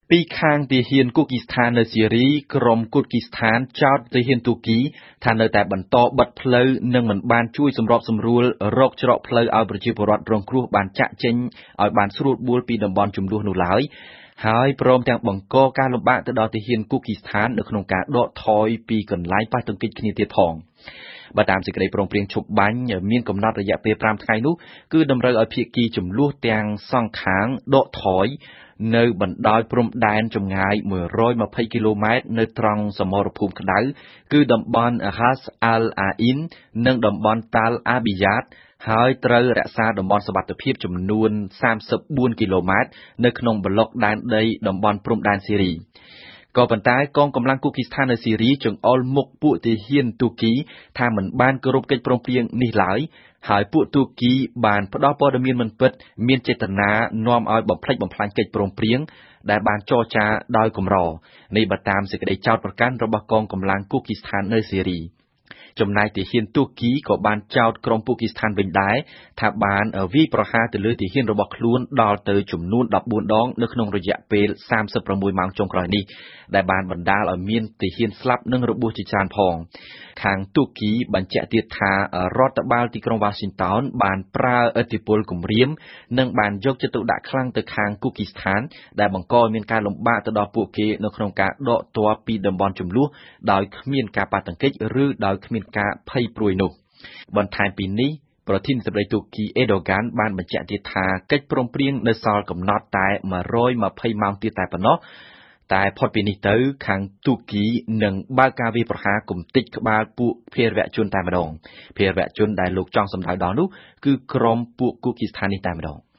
ពីខាងទាហានគូគីស្ថាននៅស៊ីរីក្រុមគូគីស្ថានចោទទាហានទូគីថានៅតែបន្តបិទផ្លូវនិងមិនបានជួយសម្របសម្រួលរកច្រកផ្លូវឲ្យប្រជាពលរដ្ឋរងគ្រោះបានចាក់ចេញឲ្យបានស្រួលបួលពីតំបន់ជម្លោះនោះឡើយហើយព្រមទាំងបង្កការលំបាកទៅដល់ទាហានគូគីស្ថាននៅក្នុងការដកថយពីកន្លែងប៉ះទង្គិចគ្នាទៀតផងបើតាមសេចក្តីព្រមព្រៀងឈប់បាញ់មានកំណត់រយៈពេល5ថ្ងៃនោះគឺតម្រូវឲ្យភាគីជម្លោះទាំងសងខាងដកថយនៅបណ្ដោយព្រំដែនចម្ងាយ120គីឡូម៉ែត្រនៅត្រង់សមរភូមិក្តៅគឺតំបន់ Ras Al Ain និងតំបន់ Tal Abiyad ហើយត្រូវរក្សាតំបន់សុវត្ថិភាពចំនួន34គីឡូម៉ែត្រនៅក្នុងប្លុកដែនដីតំបន់ព្រំដែនស៊ីរីក៏ប៉ុន្តែកងកម្លាំងគូគីស្ថាននៅស៊ីរីចង្អុលមុខពួកទាហានទូគីថាមិនបានគោរពកិច្ចព្រមព្រៀងនេះឡើយហើយពួកទូគីបានផ្ដល់ព័ត៌មានមិនពិតមានចេតនានាំឲ្យបំផ្លិចបំផ្លាញកិច្ចព្រមព្រៀងដែលបានចរចាដោយកម្រនេះបើតាមសេចក្តីចោទប្រកាន់របស់កងកម្លាំងគូគីស្ថាននៅស៊ីរីចំណែកទាហានទូគីក៏បានចោទក្រុមគូគីស្ថានវិញដែរថាបានវាយប្រហារទៅលើទាហានរបស់ខ្លួនដល់ទៅចំនួន14ដងនៅក្នុងរយៈពេល36ម៉ោងចុងក្រោយនេះដែលបានបណ្ដាលឲ្យមានទាហានស្លាប់និងរបួសជាច្រើនផងខាងទូគីបញ្ជាក់ទៀតថារដ្ឋបាលទីក្រុង Washington បានប្រើឥទ្ធិពលគំរាមនិងបានយកចិត្តទុកដាក់ខ្លាំងទៅខាងគូគីស្ថានដែលបង្កឲ្យមានការលំបាកទៅដល់ពួកគេនៅក្នុងការដកទ័ពពីតំបន់ជម្លោះដោយគ្មានការប៉ះទង្គិចឬដោយគ្មានការភ័យព្រួយនោះបន្ថែមពីនេះប្រធានាធិបតីទូគីអេដូហ្គានបានបញ្ជាក់ទៀតថាកិច្ចព្រមព្រៀងនៅសល់កំណត់តែ120ម៉ោងទៀតតែប៉ុណ្ណោះតែផុតពីនេះទៅខាងទូគីនឹងបើកការវាយប្រហារគំទេចក្បាលពួកភេរវជនតែម្ដងភេរវជនដែលលោកចង់សម្ដៅដល់នោះគឺក្រុមពួកគូគីស្ថាននេះតែម្ដង